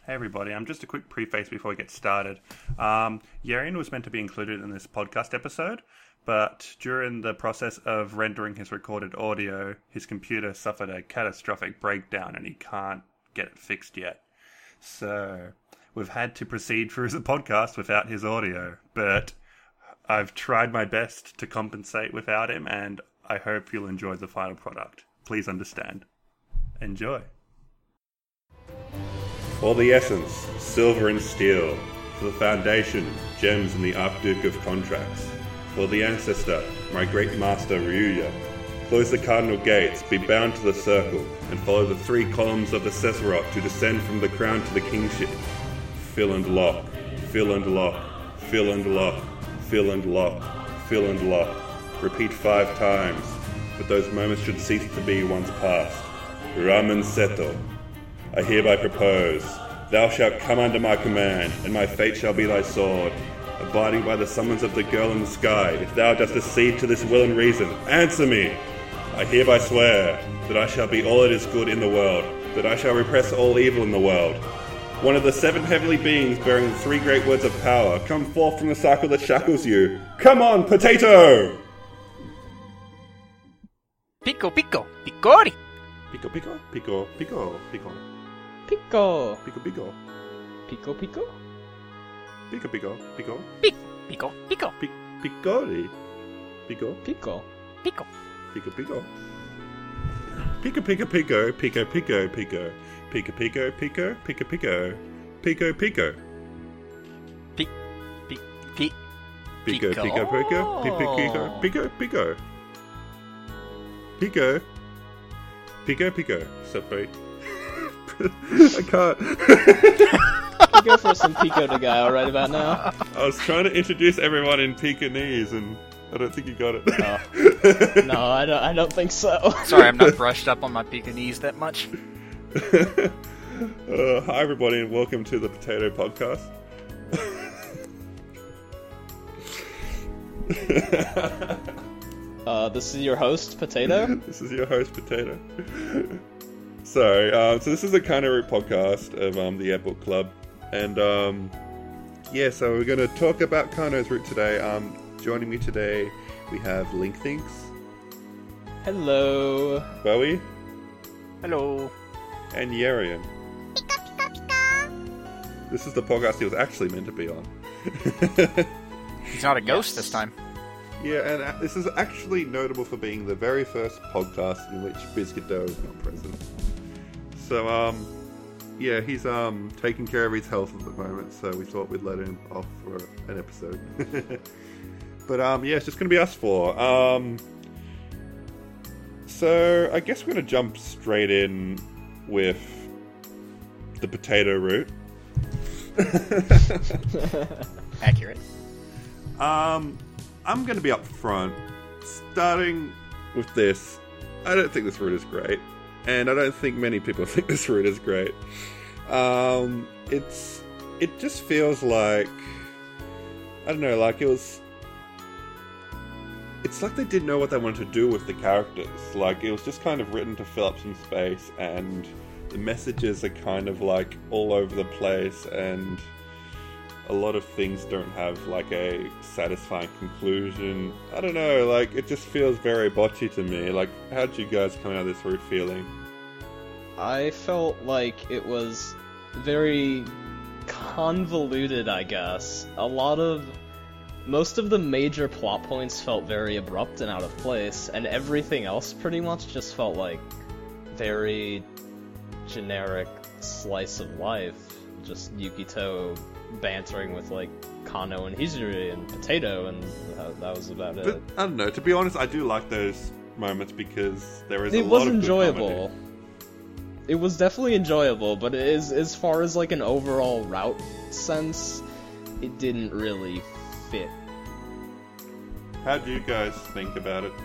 Hey everybody, just a quick preface before we get started. Yarian was meant to be included in this podcast episode, but during the process of rendering his recorded audio, his computer suffered a catastrophic breakdown and he can't get it fixed yet. So, we've had to proceed through the podcast without his audio, but I've tried my best to compensate without him, and I hope you'll enjoy the final product. Please understand. Enjoy. For the essence, silver and steel. For the foundation, gems and the Archduke of contracts. For the ancestor, my great master Ryuya. Close the cardinal gates, be bound to the circle, and follow the 3 columns of the Cesarot to descend from the crown to the kingship. Fill and lock, fill and lock, fill and lock, fill and lock, fill and lock. Repeat 5 times, but those moments should cease to be once past. Ramen Seto. I hereby propose, thou shalt come under my command, and my fate shall be thy sword. Abiding by the summons of the girl in the sky, if thou dost accede to this will and reason, answer me! I hereby swear that I shall be all that is good in the world, that I shall repress all evil in the world. One of the 7 heavenly beings bearing the 3 great words of power, come forth from the cycle that shackles you. Come on, potato! Pico, pico, picori! Pico, pico, pico, pico, pico. Pico! Pico, pico. Pico, pico? Pico, pico, pico. Pico, pico, Picori. Pico. Pico. pico. Pico, pico. Pico, pico, pico, pico, pico, pico. Pico, pico, pico, pico, pico. Pico, pico. Pico, Pico, pico, pico, pico, pico, pico. Pico. Pico, pico. Separate. I can't. You go for some pico de gallo right about now. I was trying to introduce everyone in Pekingese, and I don't think you got it. No, I don't think so. Sorry, I'm not brushed up on my Pekingese that much. Hi everybody, and welcome to the Potato Podcast. This is your host, Potato. This is your host, Potato. So this is a Kind of Root podcast of the Air Book Club, and so we're going to talk about Kano's Root today. Joining me today, we have Linkthinks. Hello. Bowie. Hello. And Yarian. This is the podcast he was actually meant to be on. He's not a ghost this time. Yeah, and this is actually notable for being the very first podcast in which Biscuit Dough is not present. So, he's taking care of his health at the moment, so we thought we'd let him off for an episode. But, it's just going to be us 4. So, I guess we're going to jump straight in with the potato root. Accurate. I'm going to be up front. Starting with this, I don't think this route is great. And I don't think many people think this route is great. It just feels like, I don't know, like it's like they didn't know what they wanted to do with the characters. Like, it was just kind of written to fill up some space, and the messages are kind of like all over the place, and a lot of things don't have like a satisfying conclusion. I don't know, like it just feels very botchy to me. Like, how'd you guys come out of this route feeling? I felt like it was very convoluted, I guess. Most of the major plot points felt very abrupt and out of place, and everything else pretty much just felt like very generic slice of life. Just Yukito bantering with like Kano and Hizuri and Potato, and that was about it. But I don't know, to be honest, I do like those moments because there is a It lot was of good enjoyable. comedy. It was definitely enjoyable, but it is, as far as like an overall route sense, it didn't really fit. How do you guys think about it?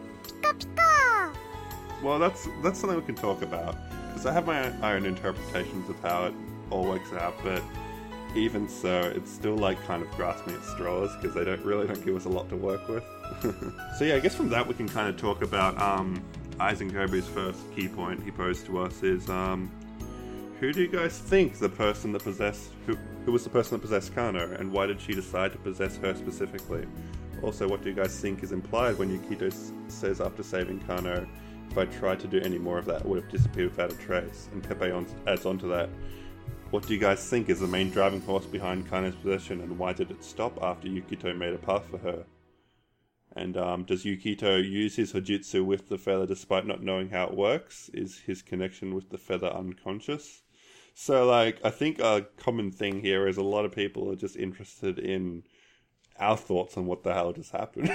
Well, that's something we can talk about, because I have my own interpretations of how it all works out, but even so, it's still like kind of grasping at straws, because they don't give us a lot to work with. So yeah, I guess from that we can kind of talk about Aizen Kobu's first key point he posed to us is Who do you guys think the person that possessed... Who was the person that possessed Kano, and why did she decide to possess her specifically? Also, what do you guys think is implied when Yukito says after saving Kano, if I tried to do any more of that, it would have disappeared without a trace? And Pepe adds on to that, what do you guys think is the main driving force behind Kano's possession, and why did it stop after Yukito made a path for her? And does Yukito use his Hojutsu with the feather despite not knowing how it works? Is his connection with the feather unconscious? So, like, I think a common thing here is a lot of people are just interested in our thoughts on what the hell just happened.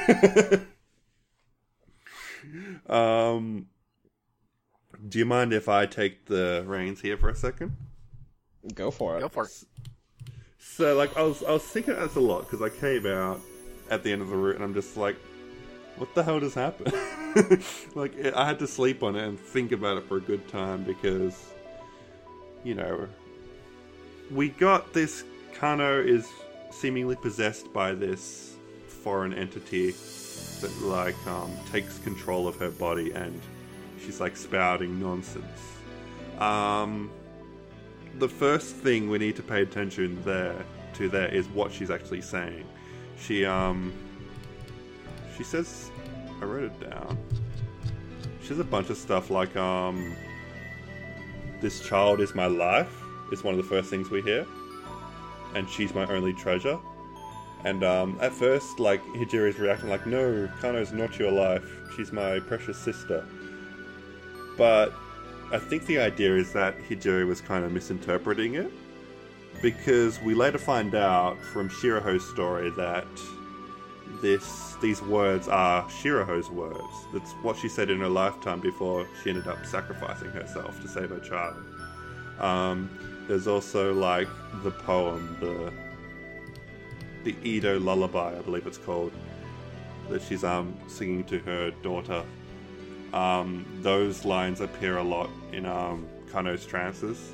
Do you mind if I take the reins here for a second? Go for it. Go for it. So, like, I was thinking about this a lot, because I came out at the end of the route, and I'm just like, what the hell just happened? Like, I had to sleep on it and think about it for a good time, because, you know, we got this, Kano is seemingly possessed by this foreign entity that, like, takes control of her body, and she's, like, spouting nonsense. The first thing we need to pay attention there is what she's actually saying. She says, I wrote it down. She says a bunch of stuff like, this child is my life, is one of the first things we hear. And she's my only treasure. And at first, like, Hijiri's reacting like, no, Kano's not your life. She's my precious sister. But I think the idea is that Hijiri was kind of misinterpreting it. Because we later find out from Shiraho's story that these words are Shiraho's words. That's what she said in her lifetime before she ended up sacrificing herself to save her child. There's also, like, the poem, the Edo Lullaby, I believe it's called, that she's singing to her daughter. Those lines appear a lot in Kano's trances.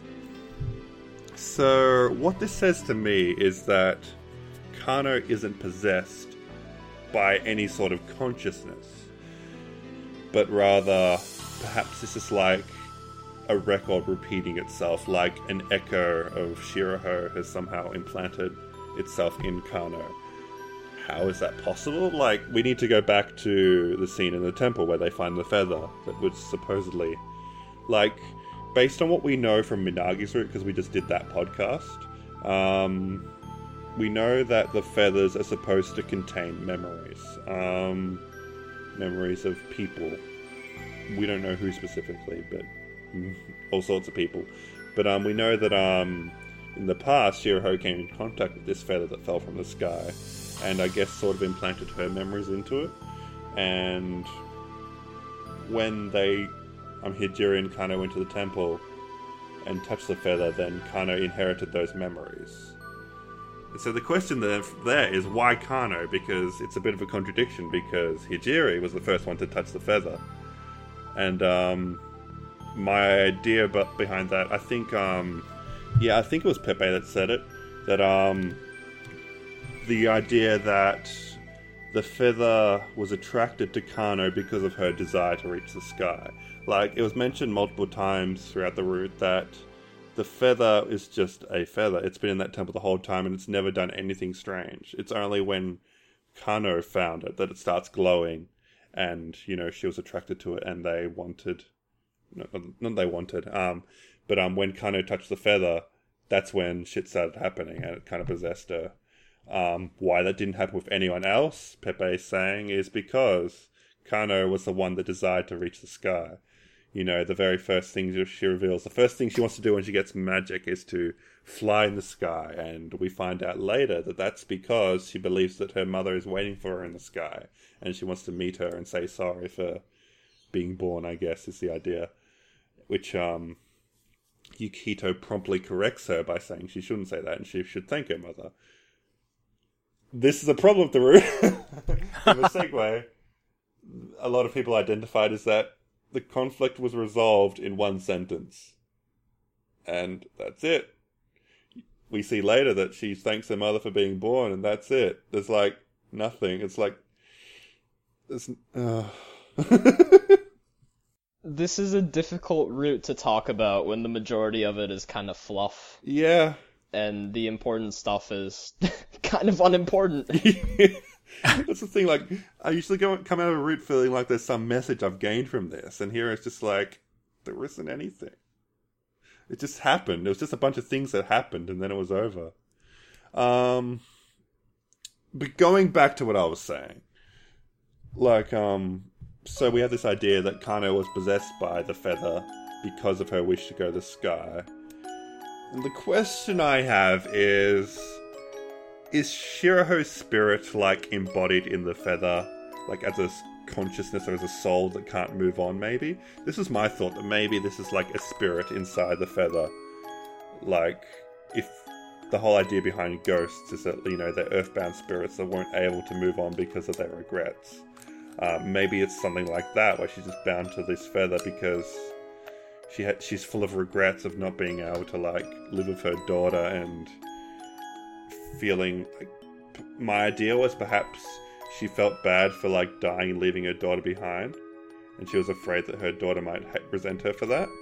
So what this says to me is that Kano isn't possessed by any sort of consciousness, but rather perhaps this is like a record repeating itself, like an echo of Shiraho has somehow implanted itself in Kano. How is that possible? Like, we need to go back to the scene in the temple where they find the feather that was supposedly, like, based on what we know from Minagi's route, because we just did that podcast, we know that the feathers are supposed to contain memories. Memories of people. We don't know who specifically, but all sorts of people. But we know that in the past, Shiraho came in contact with this feather that fell from the sky, and I guess sort of implanted her memories into it. And when Hijiri and Kano went to the temple and touched the feather, then Kano inherited those memories. And so the question there is, why Kano? Because it's a bit of a contradiction, because Hijiri was the first one to touch the feather. And my idea behind that, I think it was Pepe that said it, that the idea that the feather was attracted to Kano because of her desire to reach the sky. Like, it was mentioned multiple times throughout the route that the feather is just a feather. It's been in that temple the whole time, and it's never done anything strange. It's only when Kano found it that it starts glowing, and, you know, she was attracted to it, and they wanted... Not they wanted, but when Kano touched the feather, that's when shit started happening, and it kind of possessed her. Why that didn't happen with anyone else, Pepe is saying, is because Kano was the one that desired to reach the sky. You know, the very first thing she reveals, the first thing she wants to do when she gets magic is to fly in the sky, and we find out later that that's because she believes that her mother is waiting for her in the sky, and she wants to meet her and say sorry for being born, I guess, is the idea. Which, Yukito promptly corrects her by saying she shouldn't say that, and she should thank her mother. This is a problem with the route. In the segue, a lot of people identified as that the conflict was resolved in one sentence. And that's it. We see later that she thanks her mother for being born, and that's it. There's, like, nothing. It's like... This is a difficult route to talk about when the majority of it is kind of fluff, Yeah. and the important stuff is kind of unimportant. That's the thing, like, I usually come out of a route feeling like there's some message I've gained from this, and here it's just like, there isn't anything. It just happened. It was just a bunch of things that happened, and then it was over. But going back to what I was saying, like, so we have this idea that Kano was possessed by the feather because of her wish to go to the sky. And the question I have is Shiraho's spirit, like, embodied in the feather, like, as a consciousness or as a soul that can't move on, maybe? This is my thought, that maybe this is, like, a spirit inside the feather. Like, if the whole idea behind ghosts is that, you know, they're earthbound spirits that weren't able to move on because of their regrets. Maybe it's something like that, where she's just bound to this feather because she's full of regrets of not being able to, like, live with her daughter, and feeling like, my idea was perhaps she felt bad for, like, dying and leaving her daughter behind, and she was afraid that her daughter might resent her for that.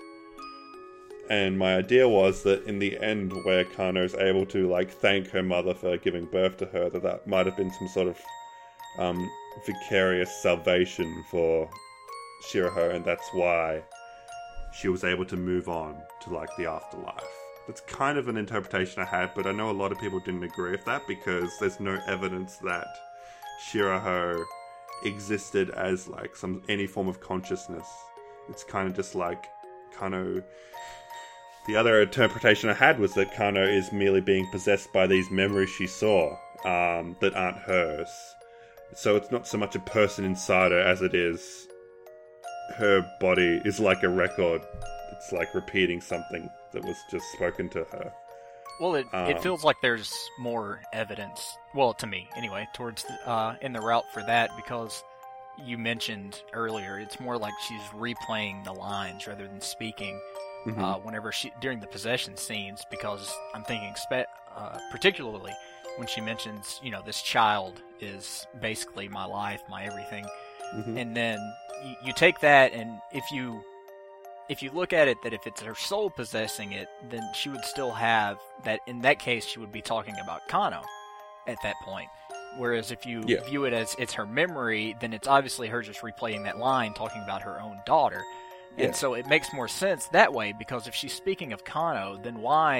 And my idea was that in the end, where Kano's able to, like, thank her mother for giving birth to her, that might have been some sort of vicarious salvation for Shiraho, and that's why she was able to move on to, like, the afterlife. That's kind of an interpretation I had, but I know a lot of people didn't agree with that because there's no evidence that Shiraho existed as, like, any form of consciousness. It's kind of just like Kano. The other interpretation I had was that Kano is merely being possessed by these memories she saw that aren't hers. So it's not so much a person inside her as it is her body is like a record. It's like repeating something that was just spoken to her. Well, it feels like there's more evidence, well, to me anyway, towards in the route for that, because you mentioned earlier, it's more like she's replaying the lines rather than speaking. Whenever during the possession scenes, because I'm thinking particularly when she mentions, you know, this child is basically my life, my everything, and then you take that, and if you look at it, that if it's her soul possessing it, then she would still have that. In that case, she would be talking about Kano at that point. Whereas if you view it as it's her memory, then it's obviously her just replaying that line, talking about her own daughter. And so it makes more sense that way, because if she's speaking of Kano, then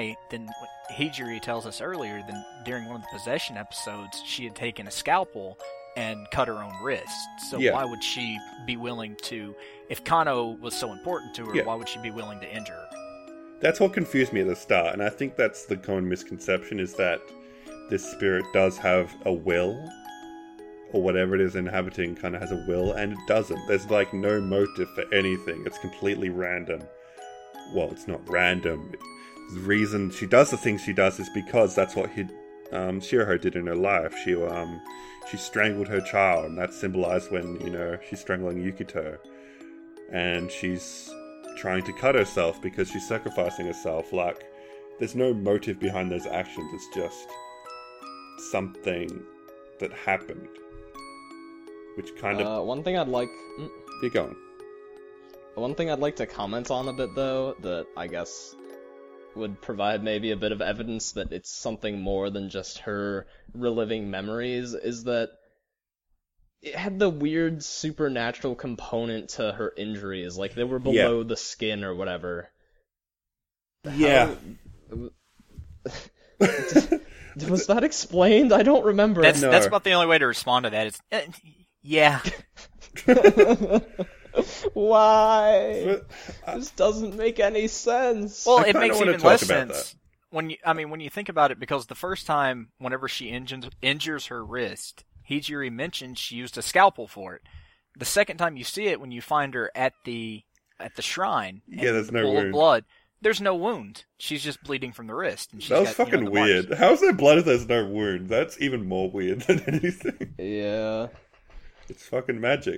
Hijiri tells us earlier, then during one of the possession episodes, she had taken a scalpel and cut her own wrist. So why would she be willing to, if Kano was so important to her, why would she be willing to injure her? That's what confused me at the start, and I think that's the common misconception, is that this spirit does have a will, or whatever it is inhabiting kind of has a will, and it doesn't. There's, like, no motive for anything. It's completely random. Well, it's not random. The reason she does the things she does is because that's what Shiraho did in her life. She strangled her child, and that's symbolized when, you know, she's strangling Yukito. And she's trying to cut herself because she's sacrificing herself. Like, there's no motive behind those actions. It's just something that happened. Which kind of... One thing I'd like... Keep going. One thing I'd like to comment on a bit, though, that I guess would provide maybe a bit of evidence that it's something more than just her reliving memories, is that it had the weird supernatural component to her injuries, like they were below the skin or whatever. Yeah. Was that explained? I don't remember. That's about the only way to respond to that. Is yeah. Why? This doesn't make any sense. Well, it makes even less sense when you think about it, because the first time, whenever she injures her wrist, Hijiri mentioned she used a scalpel for it. The second time you see it, when you find her at the shrine, there's no wound. Blood. There's no wound. She's just bleeding from the wrist. And that was fucking weird. Marks. How's there blood if there's no wound? That's even more weird than anything. Yeah. It's fucking magic.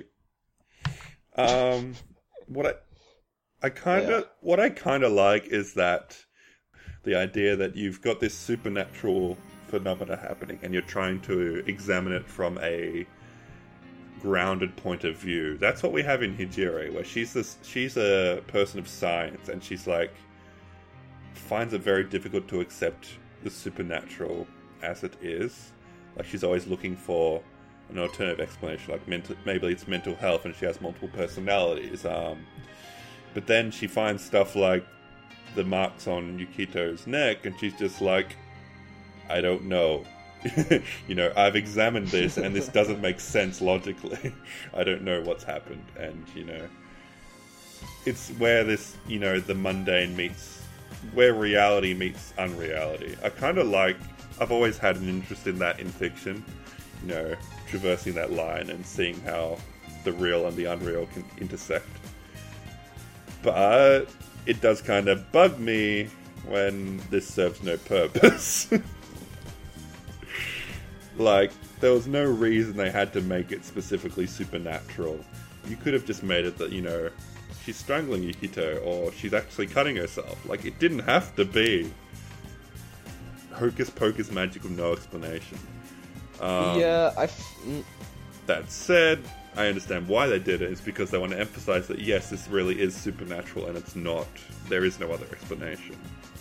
What I kind of like is that the idea that you've got this supernatural phenomena happening and you're trying to examine it from a grounded point of view. That's what we have in Hijiri, where she's a person of science, and she's like finds it very difficult to accept the supernatural as it is. Like, she's always looking for an alternative explanation, like maybe it's mental health and she has multiple personalities. But then she finds stuff like the marks on Yukito's neck, and she's just like, I don't know. I've examined this, and this doesn't make sense logically. I don't know what's happened. And, it's where this, the mundane meets, where reality meets unreality. I've always had an interest in that in fiction, traversing that line and seeing how the real and the unreal can intersect. But it does kind of bug me when this serves no purpose. Like, there was no reason they had to make it specifically supernatural. You could have just made it that, she's strangling Yukito, or she's actually cutting herself. Like, it didn't have to be hocus pocus magic with no explanation. That said, I understand why they did it. It's because they want to emphasize that, yes, this really is supernatural, and it's not. There is no other explanation.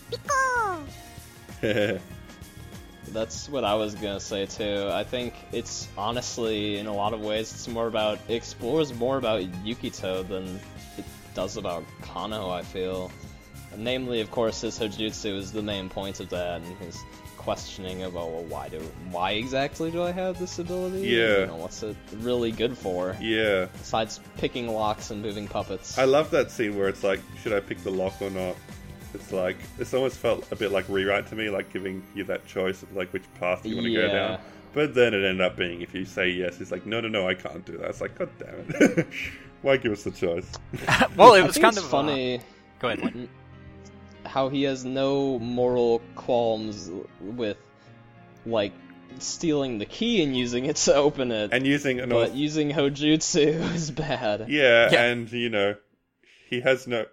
That's what I was gonna say too. I think it's honestly, in a lot of ways, it explores more about Yukito than it does about Kano, I feel. And namely, of course, his Hojutsu is the main point of that, and his questioning about, well, why exactly do I have this ability? Yeah. What's it really good for? Yeah. Besides picking locks and moving puppets. I love that scene where it's like, should I pick the lock or not? It's like, this almost felt a bit like Rewrite to me, like giving you that choice of like which path you want to go down. But then it ended up being, if you say yes, it's like, no, I can't do that. It's like, god damn it. Why give us the choice? Well, it was kind of funny. Go ahead, Lynn. How he has no moral qualms with, like, stealing the key and using it to open it. And using using Hojutsu is bad. Yeah, and, he has no...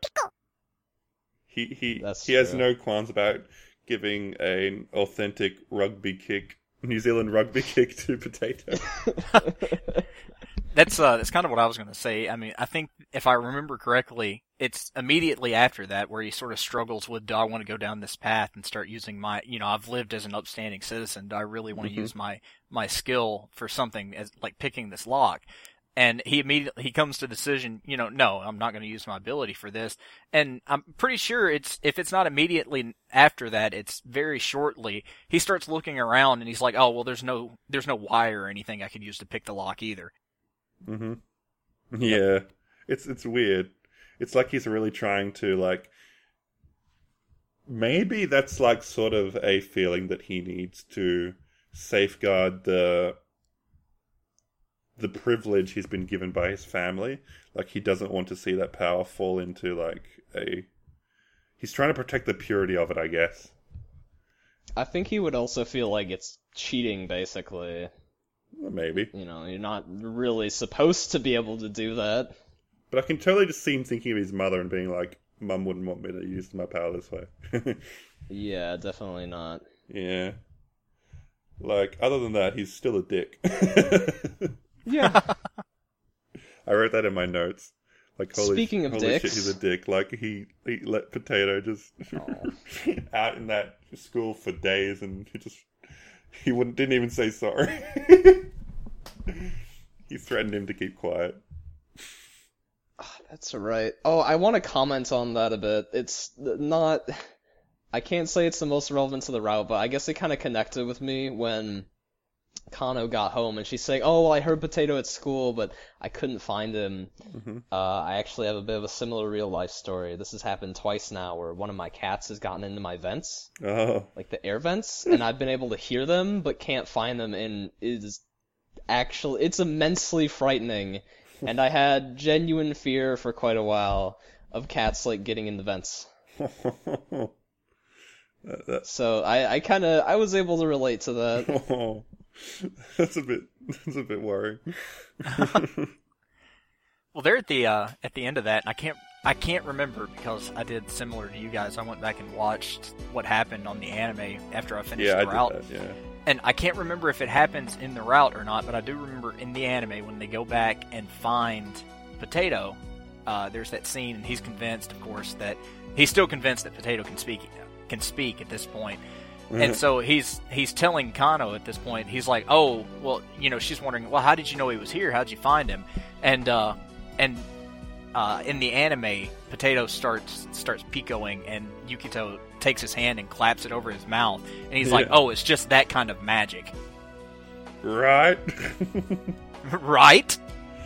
He has no qualms about giving an authentic rugby kick, New Zealand rugby kick to Potato. That's kind of what I was going to say. I mean, I think if I remember correctly, it's immediately after that where he sort of struggles with, do I want to go down this path and start using my, I've lived as an upstanding citizen. Do I really want to use my skill for something as like picking this lock? And he comes to the decision, no, I'm not going to use my ability for this. And I'm pretty sure if it's not immediately after that, it's very shortly. He starts looking around and he's like, oh, well, there's no wire or anything I could use to pick the lock either. Mm-hmm. Yeah. It's weird. It's like he's really trying to, like, maybe that's like sort of a feeling that he needs to safeguard the privilege he's been given by his family. Like, he doesn't want to see that power fall into, like, he's trying to protect the purity of it, I guess. I think he would also feel like it's cheating, basically. Well, maybe. You're not really supposed to be able to do that. But I can totally just see him thinking of his mother and being like, Mum wouldn't want me to use my power this way. Yeah, definitely not. Yeah. Like, other than that, he's still a dick. Yeah. I wrote that in my notes. Like, holy dicks, shit, he's a dick. Like, he let Potato just out in that school for days, and he didn't even say sorry. He threatened him to keep quiet. That's right. Oh, I want to comment on that a bit. It's not... I can't say it's the most relevant to the route, but I guess it kind of connected with me when Kano got home, and she's saying, oh, well, I heard Potato at school, but I couldn't find him. Mm-hmm. I actually have a bit of a similar real-life story. This has happened twice now, where one of my cats has gotten into my vents, like the air vents, and I've been able to hear them, but can't find them, and it's immensely frightening, and I had genuine fear for quite a while of cats, like, getting in the vents. So I was able to relate to that. Oh, that's a bit worrying. Well, they're at the end of that, and I can't remember because I did similar to you guys. I went back and watched what happened on the anime after I finished the route. Did that, yeah. And I can't remember if it happens in the route or not, but I do remember in the anime when they go back and find Potato, there's that scene, and he's convinced, of course, that he's still convinced that Potato can speak at this point. And so he's telling Kano at this point, he's like, oh, well, she's wondering, well, how did you know he was here? How'd you find him? And in the anime, Potato starts picoing, and Yukito takes his hand and claps it over his mouth, and he's like, oh, it's just that kind of magic. Right? Right?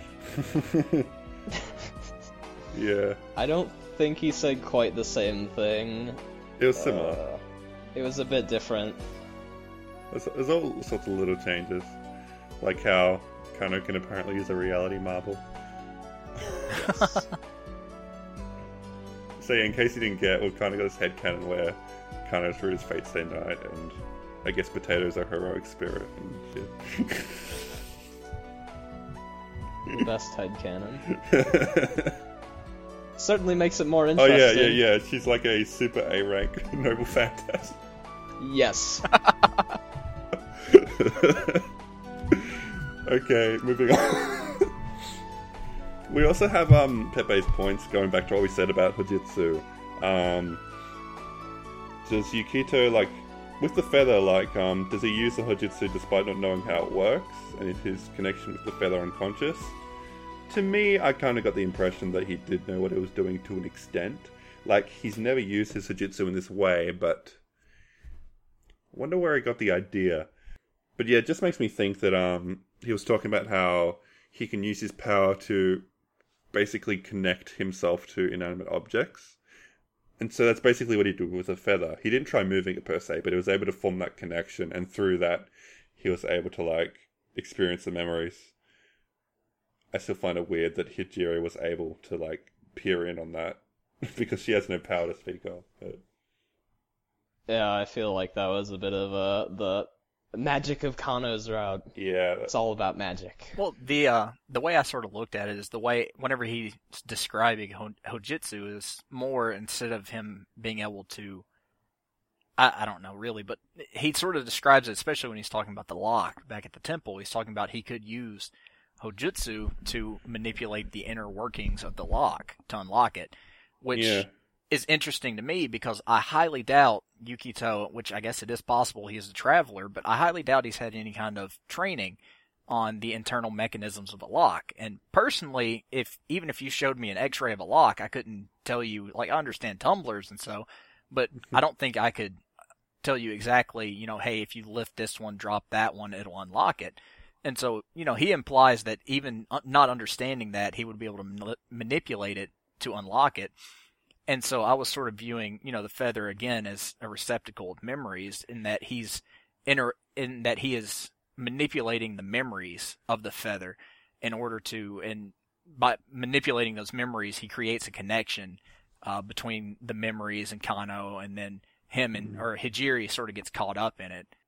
Yeah. I don't think he said quite the same thing. It was similar. It was a bit different. There's all sorts of little changes. Like how Kano can apparently use a reality marble. Yes. So yeah, in case you didn't get, we've kind of got this headcanon where Kano's through his fate stay night, and I guess Potato's a heroic spirit and shit. The best headcanon. Certainly makes it more interesting. Oh yeah. She's like a super A rank noble phantasm. Yes. Okay, moving on. We also have Pepe's points, going back to what we said about Hojutsu. Does Yukito, like, with the feather, like, does he use the Hojutsu despite not knowing how it works? And is his connection with the feather unconscious? To me, I kind of got the impression that he did know what he was doing to an extent. Like, he's never used his Hojutsu in this way, but I wonder where he got the idea. But yeah, it just makes me think that he was talking about how he can use his power to basically connect himself to inanimate objects. And so that's basically what he did with a feather. He didn't try moving it per se, but he was able to form that connection, and through that, he was able to, like, experience the memories. I still find it weird that Hijiri was able to, like, peer in on that, because she has no power to speak of. But... yeah, I feel like that was a bit of the magic of Kano's route. Yeah. It's all about magic. Well, the way I sort of looked at it is the way, whenever he's describing Hojutsu, is more, instead of him being able to, I don't know really, but he sort of describes it, especially when he's talking about the lock back at the temple, he's talking about he could use Hojutsu to manipulate the inner workings of the lock to unlock it, which is interesting to me because I highly doubt Yukito, which I guess it is possible he is a traveler, but I highly doubt he's had any kind of training on the internal mechanisms of a lock. And personally, even if you showed me an x-ray of a lock, I couldn't tell you, like, I understand tumblers and so, but I don't think I could tell you exactly, hey, if you lift this one, drop that one, it'll unlock it. And so, he implies that even not understanding that, he would be able to manipulate it to unlock it. And so I was sort of viewing, the feather again as a receptacle of memories, in that he is manipulating the memories of the feather in order to, and by manipulating those memories, he creates a connection between the memories and Kano, and then or Hijiri sort of gets caught up in it.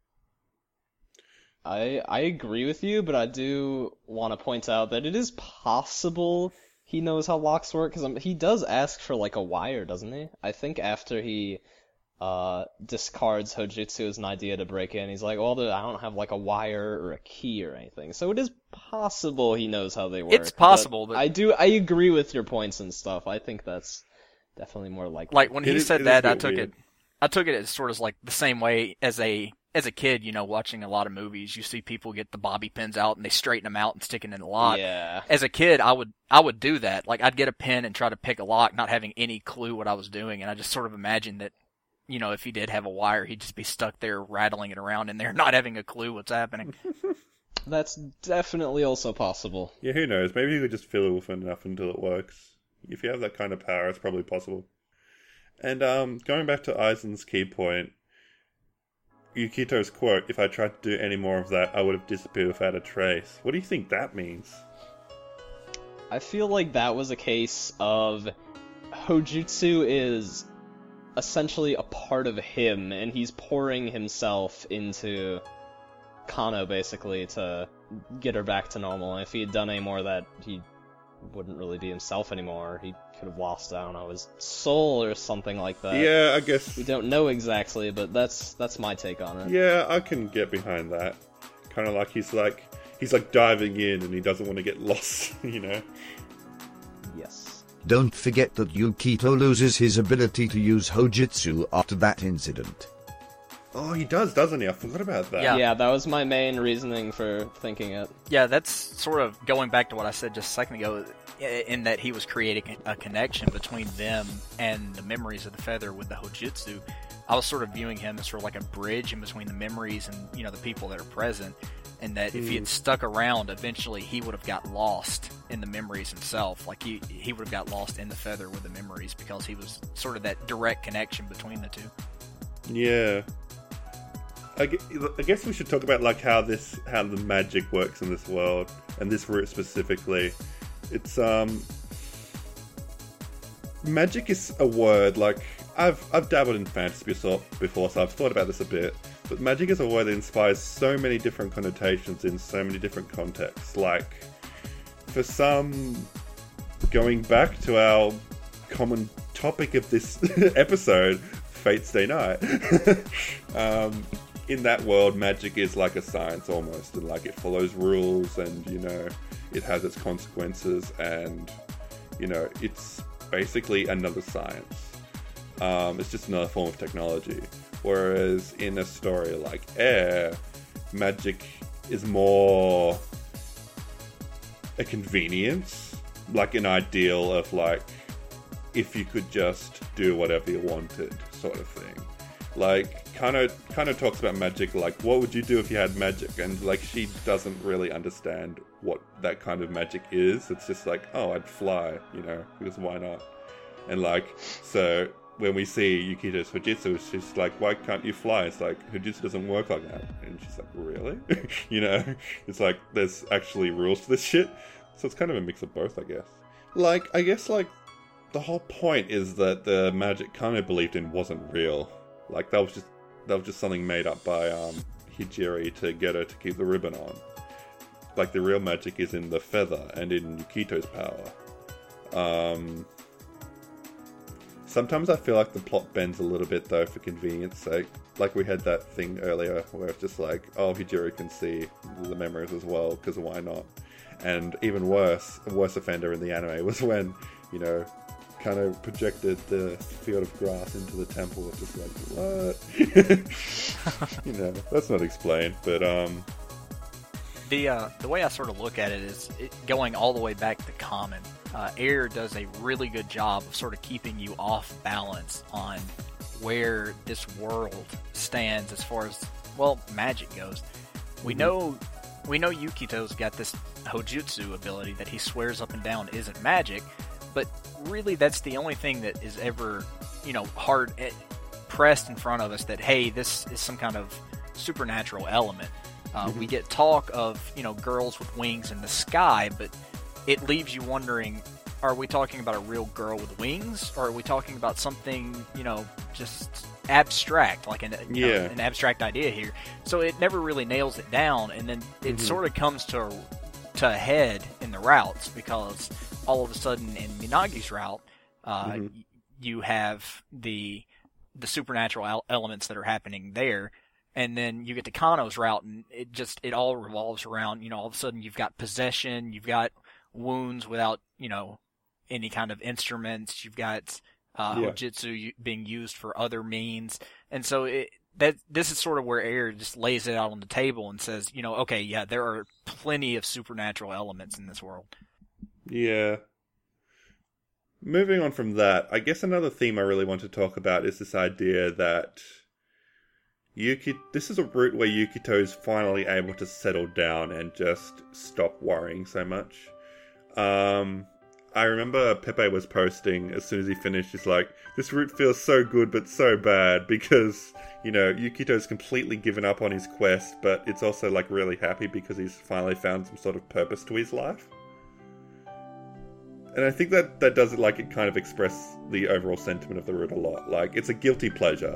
I agree with you, but I do want to point out that it is possible he knows how locks work, because he does ask for, like, a wire, doesn't he? I think after he discards Hojutsu as an idea to break in, he's like, well, I don't have, like, a wire or a key or anything. So it is possible he knows how they work. It's possible, but... I agree with your points and stuff. I think that's definitely more likely. Like, when he said that, I took it as sort of like the same way as a kid, watching a lot of movies, you see people get the bobby pins out and they straighten them out and stick it in the lock. Yeah. As a kid, I would do that. Like, I'd get a pin and try to pick a lock, not having any clue what I was doing, and I just sort of imagined that, if he did have a wire, he'd just be stuck there rattling it around in there, not having a clue what's happening. That's definitely also possible. Yeah, who knows? Maybe you could just fiddle with it enough until it works. If you have that kind of power, it's probably possible. And going back to Aizen's key point, Yukito's quote, "If I tried to do any more of that, I would have disappeared without a trace." What do you think that means? I feel like that was a case of Hojutsu is essentially a part of him, and he's pouring himself into Kano, basically, to get her back to normal. And if he had done any more of that, he wouldn't really be himself anymore. He could have lost, I don't know, his soul or something like that. Yeah, I guess... We don't know exactly, but that's my take on it. Yeah, I can get behind that. Kind of like he's diving in and he doesn't want to get lost, you know? Yes. Don't forget that Yukito loses his ability to use Hojutsu after that incident. Oh, he does, doesn't he? I forgot about that. Yeah, that was my main reasoning for thinking it. Yeah, that's sort of going back to what I said just a second ago, in that he was creating a connection between them and the memories of the feather with the Hojutsu. I was sort of viewing him as sort of like a bridge in between the memories and, you know, the people that are present, and that if he had stuck around, eventually he would have got lost in the memories himself. Like, he would have got lost in the feather with the memories, because he was sort of that direct connection between the two. Yeah. I guess we should talk about like how the magic works in this world, and this route specifically. It's magic is a word, like I've dabbled in fantasy before, so I've thought about this a bit. But magic is a word that inspires so many different connotations in so many different contexts. Like, for some, going back to our common topic of this episode, Fate Stay Night. In that world, magic is like a science almost, and like it follows rules, and you know, it has its consequences, and you know, it's basically another science. It's just another form of technology. Whereas in a story like Air, magic is more a convenience, like an ideal of like, if you could just do whatever you wanted, sort of thing. Like, kind of talks about magic, like, what would you do if you had magic? And, like, she doesn't really understand what that kind of magic is. It's just like, oh, I'd fly, you know, because why not? And, like, so when we see Yukito's Hojutsu, she's like, why can't you fly? It's like, Hojutsu doesn't work like that. And she's like, really? You know? It's like, there's actually rules to this shit. So it's kind of a mix of both, I guess. Like, I guess, like, the whole point is that the magic Kano believed in wasn't real. Like, that was just something made up by Hijiri to get her to keep the ribbon on. Like, the real magic is in the feather and in Yukito's power. Sometimes I feel like the plot bends a little bit, though, for convenience sake. Like, we had that thing earlier where it's just like, oh, Hijiri can see the memories as well, because why not? And even worse, a worse offender in the anime was when, you know, kind of projected the field of grass into the temple. It's just like, what? You know, that's not explained, but the way I sort of look at it is going all the way back to Common. Air does a really good job of sort of keeping you off balance on where this world stands as far as, well, magic goes. We know Yukito's got this Hojutsu ability that he swears up and down isn't magic, but really that's the only thing that is ever, you know, hard pressed in front of us that, hey, this is some kind of supernatural element. We get talk of, you know, girls with wings in the sky, but it leaves you wondering, are we talking about a real girl with wings, or are we talking about something, you know, just abstract, like an abstract idea here? So it never really nails it down, and then it sort of comes to a head in the routes, because all of a sudden in Minagi's route, you have the supernatural elements that are happening there. And then you get to Kano's route, and it all revolves around, you know, all of a sudden you've got possession, you've got wounds without, you know, any kind of instruments, you've got Hojutsu being used for other means. And so this is sort of where Air just lays it out on the table and says, you know, okay, yeah, there are plenty of supernatural elements in this world. Yeah. Moving on from that, I guess another theme I really want to talk about is this idea that this is a route where Yukito is finally able to settle down and just stop worrying so much. I remember Pepe was posting as soon as he finished, he's like, this route feels so good but so bad, because, you know, Yukito's completely given up on his quest, but it's also like really happy because he's finally found some sort of purpose to his life. And I think that does it, like, it kind of express the overall sentiment of the route a lot. Like, it's a guilty pleasure.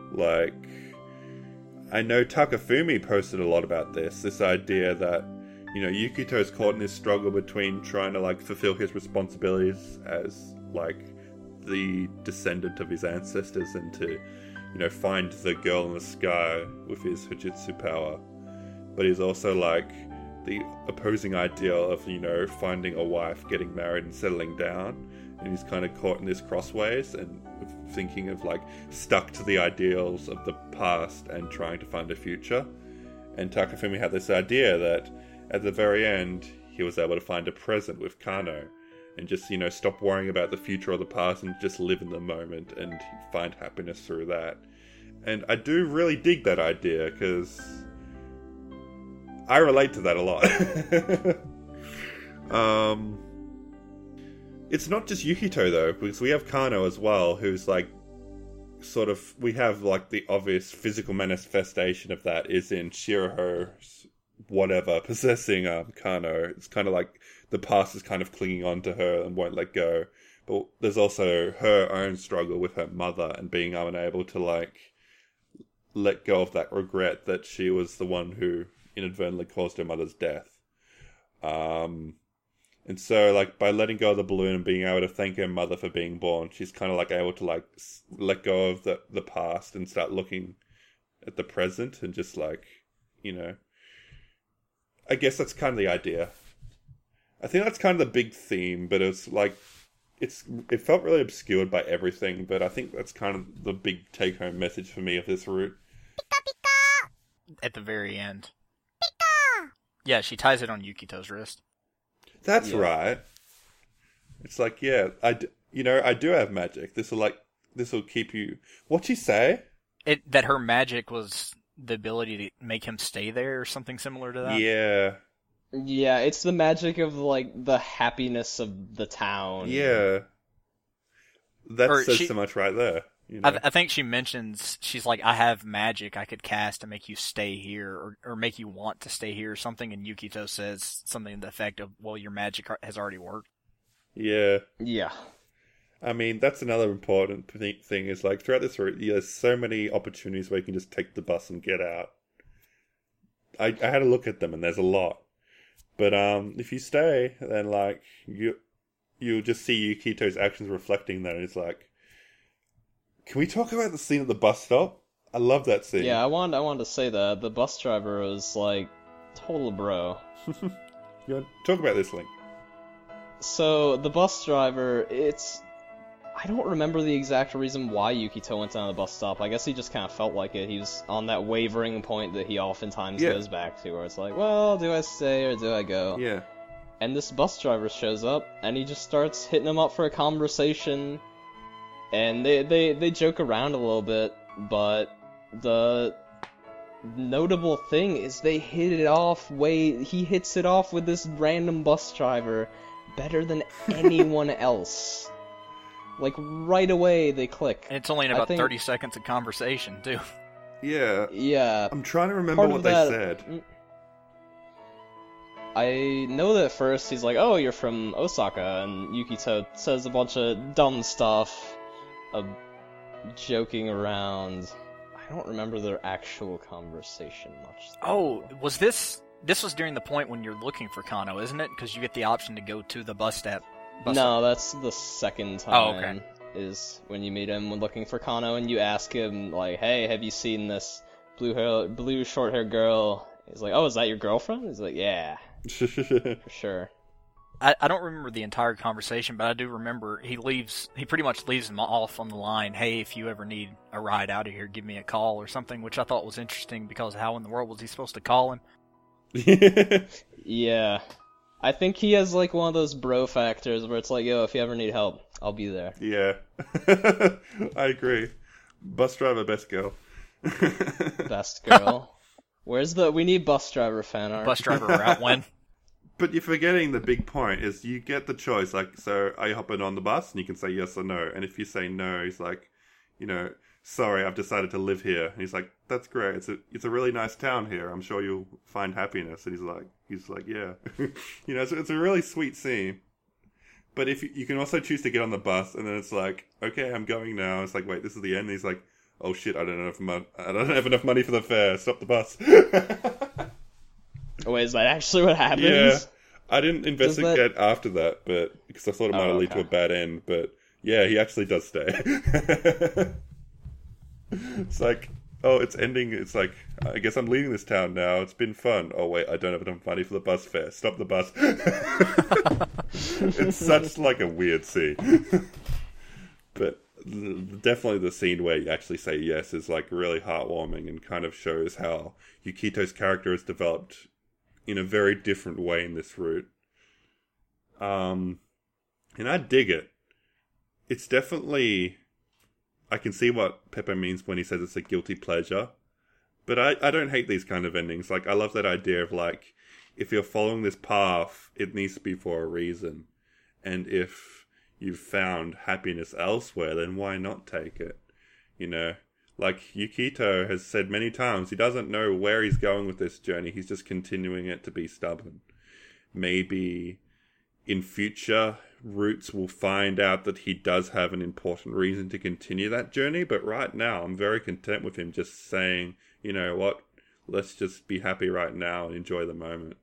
Like, I know Takafumi posted a lot about this idea that you know, Yukito's caught in this struggle between trying to, like, fulfill his responsibilities as, like, the descendant of his ancestors and to, you know, find the girl in the sky with his Hojutsu power. But he's also, like, the opposing ideal of, you know, finding a wife, getting married and settling down. And he's kind of caught in this crossways and thinking of, like, stuck to the ideals of the past and trying to find a future. And Takafumi had this idea that at the very end, he was able to find a present with Kano and just, you know, stop worrying about the future or the past and just live in the moment and find happiness through that. And I do really dig that idea because I relate to that a lot. It's not just Yukito though, because we have Kano as well, who's like, sort of, we have like the obvious physical manifestation of that is in Shiraho's whatever possessing Kano. It's kind of like the past is kind of clinging on to her and won't let go. But there's also her own struggle with her mother and being unable to, like, let go of that regret that she was the one who inadvertently caused her mother's death. And so, like, by letting go of the balloon and being able to thank her mother for being born, she's kind of, like, able to, like, let go of the past and start looking at the present and just, like, you know, I guess that's kind of the idea. I think that's kind of the big theme, but it's, like, it felt really obscured by everything, but I think that's kind of the big take-home message for me of this route. At the very end. Yeah, she ties it on Yukito's wrist. That's right. It's like, yeah, I do have magic. This will keep you... What'd she say? That her magic was the ability to make him stay there or something similar to that? Yeah. Yeah, it's the magic of, like, the happiness of the town. Yeah. That says so much right there. You know? I think she mentions, she's like, I have magic I could cast to make you stay here, or make you want to stay here or something, and Yukito says something to the effect of, well, your magic has already worked. Yeah. Yeah. I mean, that's another important thing, is, like, throughout this route, there's so many opportunities where you can just take the bus and get out. I had a look at them, and there's a lot. But if you stay, then, like, you'll just see Yukito's actions reflecting that, and it's like, can we talk about the scene at the bus stop? I love that scene. Yeah, I wanted to say that. The bus driver was, like, total bro. You want to talk about this, Link? So, the bus driver, I don't remember the exact reason why Yukito went down to the bus stop. I guess he just kind of felt like it. He was on that wavering point that he oftentimes goes back to, where it's like, well, do I stay or do I go? Yeah. And this bus driver shows up, and he just starts hitting him up for a conversation. And they joke around a little bit, but the notable thing is they hit it off he hits it off with this random bus driver better than anyone else. Like, right away they click. And it's only in about 30 seconds of conversation, too. Yeah. Yeah. I'm trying to remember what they said. I know that at first he's like, oh, you're from Osaka, and Yukito says a bunch of dumb stuff. Joking around. I don't remember their actual conversation much. Oh, was this was during the point when you're looking for Kano, isn't it? Because you get the option to go to the bus stop. No, that's the second time. Oh, okay. Is when you meet him when looking for Kano, and you ask him, like, hey, have you seen this blue short-haired girl? He's like, oh, is that your girlfriend? He's like, yeah. For sure. I don't remember the entire conversation, but I do remember he pretty much leaves him off on the line, hey, if you ever need a ride out of here, give me a call or something, which I thought was interesting because how in the world was he supposed to call him? Yeah. I think he has, like, one of those bro factors where it's like, yo, if you ever need help, I'll be there. Yeah. I agree. Bus driver, best girl. Best girl. We need bus driver fan art. Bus driver route win. But you're forgetting the big point is you get the choice. Like, so are you hopping on the bus? And you can say yes or no. And if you say no, he's like, you know, sorry, I've decided to live here. And he's like, that's great. It's a really nice town here. I'm sure you'll find happiness. And he's like, yeah. You know, it's a really sweet scene. But if you can also choose to get on the bus, and then it's like, okay, I'm going now. It's like, wait, this is the end. And he's like, oh shit, I don't have enough money for the fare. Stop the bus. Oh, wait, is that actually what happens? Yeah. I didn't investigate after that, but because I thought it might lead to a bad end. But yeah, he actually does stay. It's like, oh, it's ending. It's like, I guess I'm leaving this town now. It's been fun. Oh wait, I don't have enough money for the bus fare. Stop the bus. It's such like a weird scene. But definitely the scene where you actually say yes is like really heartwarming and kind of shows how Yukito's character has developed in a very different way in this route. And I dig it. It's definitely... I can see what Pepe means when he says it's a guilty pleasure. But I don't hate these kind of endings. Like, I love that idea of, like, if you're following this path, it needs to be for a reason. And if you've found happiness elsewhere, then why not take it? You know? Like, Yukito has said many times, he doesn't know where he's going with this journey. He's just continuing it to be stubborn. Maybe in future routes we'll find out that he does have an important reason to continue that journey. But right now, I'm very content with him just saying, you know what, let's just be happy right now and enjoy the moment.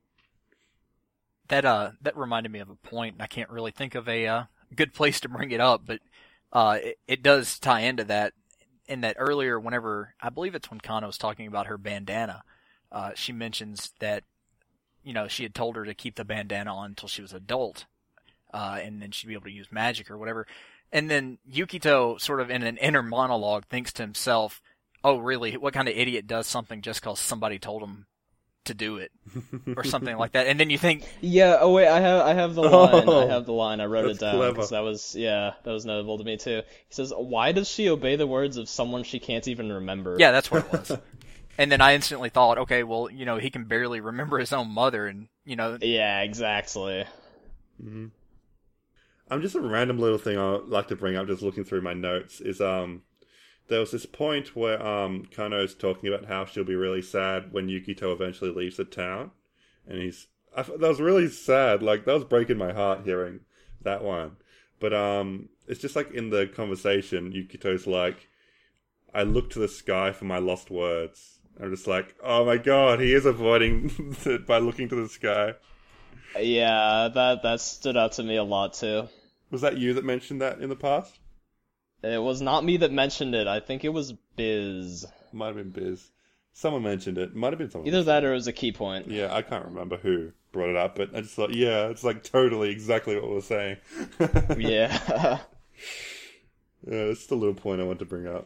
That reminded me of a point, and I can't really think of a good place to bring it up, but it does tie into that. In that earlier, whenever, I believe it's when Kano was talking about her bandana, she mentions that, you know, she had told her to keep the bandana on until she was adult, and then she'd be able to use magic or whatever. And then Yukito, sort of in an inner monologue, thinks to himself, oh, really, what kind of idiot does something just because somebody told him to do it? Or something like that. And then you think... Yeah, oh wait, I have the line. I have the line. I wrote it down. Clever. Because that was notable to me too. He says, why does she obey the words of someone she can't even remember? Yeah, that's what it was. And then I instantly thought, okay, well, you know, he can barely remember his own mother, and, you know... Yeah, exactly. Mm-hmm. Just a random little thing I'd like to bring up, just looking through my notes, is there was this point where Kano's talking about how she'll be really sad when Yukito eventually leaves the town. And that was really sad. Like, that was breaking my heart hearing that one. But it's just like in the conversation, Yukito's like, I look to the sky for my lost words. I'm just like, oh my god, he is avoiding it by looking to the sky. Yeah, that stood out to me a lot too. Was that you that mentioned that in the past? It was not me that mentioned it. I think it was Biz. Might have been Biz. Someone mentioned it. Might have been someone. Either that or it was a key point. Yeah, I can't remember who brought it up, but I just thought, yeah, it's like totally exactly what we're saying. Yeah. Yeah, that's the little point I want to bring up.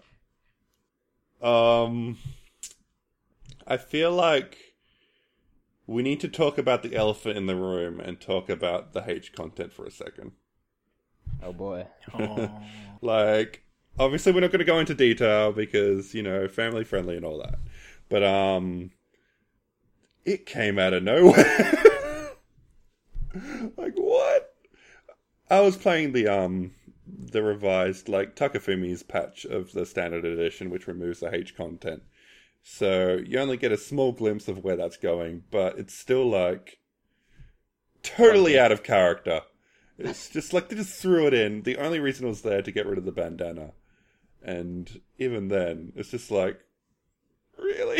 I feel like we need to talk about the elephant in the room and talk about the H content for a second. Oh boy. Oh. Like, obviously we're not going to go into detail because, you know, family friendly and all that. But, it came out of nowhere. Like, what? I was playing the revised, like, Takefumi's patch of the standard edition, which removes the H content. So, you only get a small glimpse of where that's going, but it's still, like, totally out of character. It's just like they just threw it in. The only reason it was there to get rid of the bandana. And even then, it's just like, really?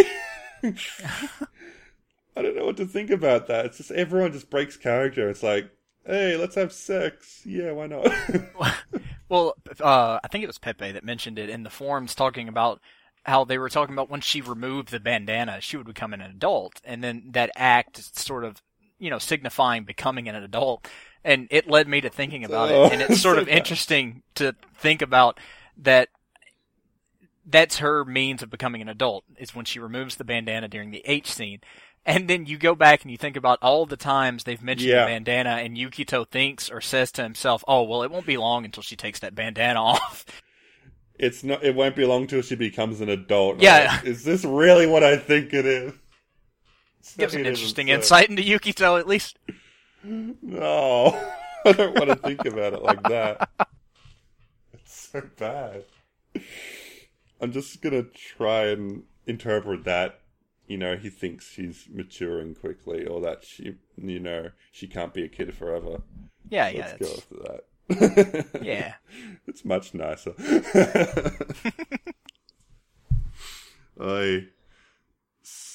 I don't know what to think about that. It's just everyone just breaks character. It's like, hey, let's have sex. Yeah, why not? Well, I think it was Pepe that mentioned it in the forums, talking about how they were talking about when she removed the bandana, she would become an adult. And then that act sort of, you know, signifying becoming an adult. And it led me to thinking about it. And it's sort of interesting to think about that. That's her means of becoming an adult, is when she removes the bandana during the H scene. And then you go back and you think about all the times they've mentioned the bandana, and Yukito thinks or says to himself, oh, well, it won't be long until she takes that bandana off. It won't be long till she becomes an adult. Yeah. Like, is this really what I think it is? Gives an interesting insight into Yukito, at least. No. I don't want to think about it like that. It's so bad. I'm just gonna try and interpret that, you know, he thinks she's maturing quickly, or that she, you know, she can't be a kid forever. Yeah, Let's go after that. Yeah. It's much nicer.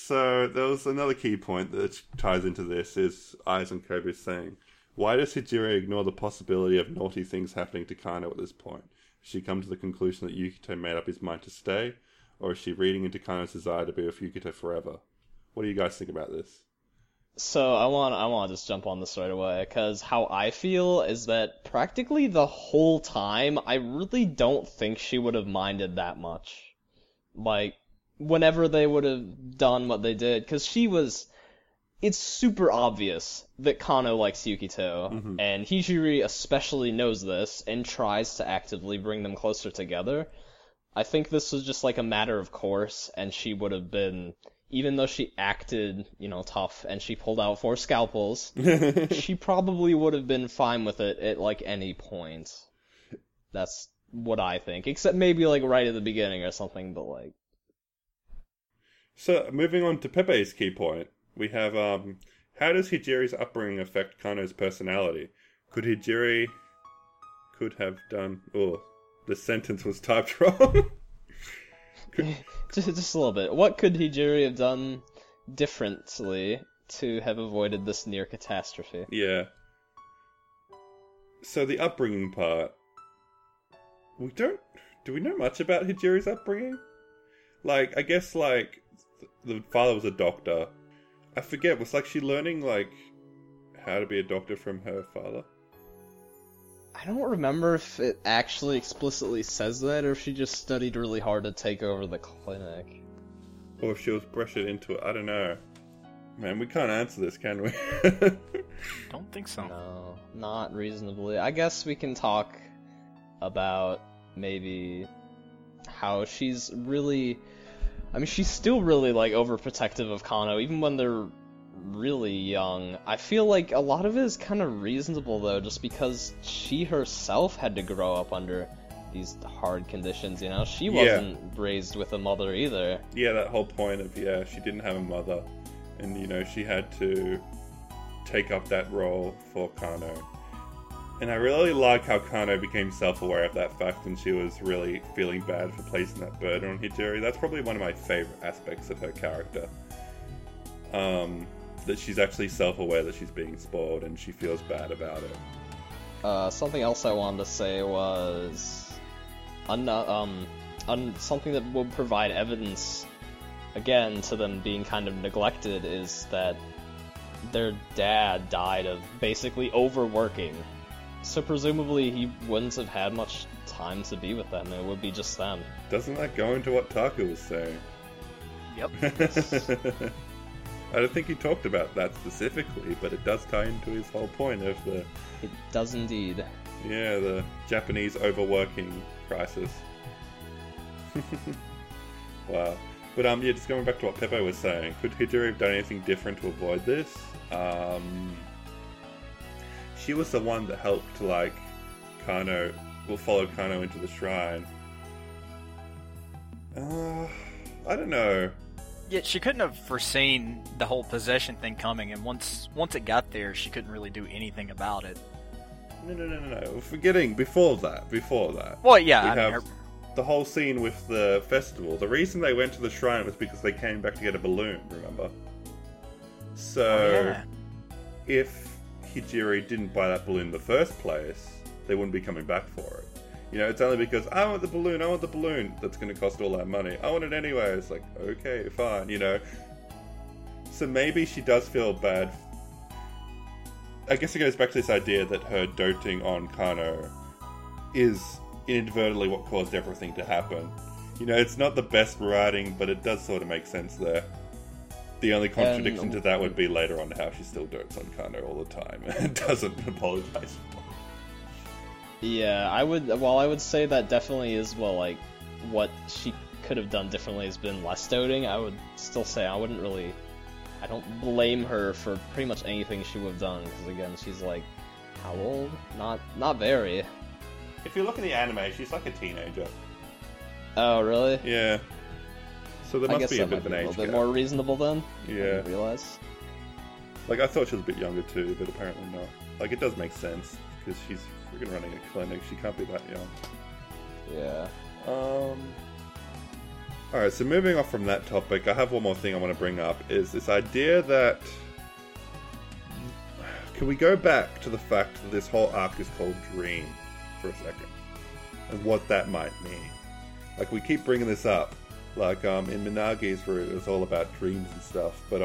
So there was another key point that ties into this is Eyes and Kobe saying, why does Hijiri ignore the possibility of naughty things happening to Kano at this point? Has she come to the conclusion that Yukito made up his mind to stay? Or is she reading into Kano's desire to be with Yukito forever? What do you guys think about this? So I want to just jump on this right away, because how I feel is that practically the whole time, I really don't think she would have minded that much. Like, whenever they would have done what they did, because it's super obvious that Kano likes Yukito, and Hijiri especially knows this, and tries to actively bring them closer together. I think this was just like a matter of course, and she would have been, even though she acted, tough, and she pulled out 4 scalpels, she probably would have been fine with it at, like, any point. That's what I think. Except maybe, like, right at the beginning or something, but, like... So, moving on to Pepe's key point, we have, how does Hijiri's upbringing affect Kano's personality? Could have done... Oh, the sentence was typed wrong. Just a little bit. What could Hijiri have done differently to have avoided this near catastrophe? Yeah. So the upbringing part... Do we know much about Hijiri's upbringing? Like, I guess, like, the father was a doctor. I forget, was, like, she learning, like, how to be a doctor from her father? I don't remember if it actually explicitly says that, or if she just studied really hard to take over the clinic. Or if she was pressured into it, I don't know. Man, we can't answer this, can we? Don't think so. No, not reasonably. I guess we can talk about maybe how she's really... I mean, she's still really, like, overprotective of Kano, even when they're really young. I feel like a lot of it is kind of reasonable, though, just because she herself had to grow up under these hard conditions, She wasn't raised with a mother either. Yeah, that whole point of, she didn't have a mother, and, she had to take up that role for Kano. And I really like how Kano became self-aware of that fact, and she was really feeling bad for placing that burden on Hijiri. That's probably one of my favourite aspects of her character. That she's actually self-aware that she's being spoiled, and she feels bad about it. Something else I wanted to say was... something that would provide evidence, again, to them being kind of neglected, is that their dad died of basically overworking. So presumably he wouldn't have had much time to be with them, it would be just them. Doesn't that go into what Taka was saying? Yep. I don't think he talked about that specifically, but it does tie into his whole point of the... It does indeed. Yeah, the Japanese overworking crisis. Wow. But just going back to what Pepe was saying, could Hijiri have done anything different to avoid this? She was the one that helped, follow Kano into the shrine. I don't know. Yeah, she couldn't have foreseen the whole possession thing coming, and once it got there, she couldn't really do anything about it. No. Forgetting before that. Well, yeah, we have the whole scene with the festival. The reason they went to the shrine was because they came back to get a balloon, remember? So, if Hijiri didn't buy that balloon in the first place, they wouldn't be coming back for it. It's only because, I want the balloon that's going to cost all that money. I want it anyway. It's like, okay, fine, So maybe she does feel bad. I guess it goes back to this idea that her doting on Kano is inadvertently what caused everything to happen. It's not the best writing, but it does sort of make sense there. The only contradiction to that would be later on how she still dotes on Kano all the time and doesn't apologize for it. Yeah, I would say that definitely is, what she could have done differently has been less doting. I would still say I don't blame her for pretty much anything she would have done, because again, she's how old? Not very. If you look at the anime, she's like a teenager. Oh, really? Yeah. So there must be a bit of an age gap. A little bit more reasonable then? Yeah. I didn't realize. I thought she was a bit younger too, but apparently not. It does make sense, because she's freaking running a clinic. She can't be that young. Yeah. Alright, so moving off from that topic, I have one more thing I want to bring up, is this idea that... Can we go back to the fact that this whole arc is called Dream for a second? And what that might mean. Like, we keep bringing this up. Like, in Minagi's route, it was all about dreams and stuff, but,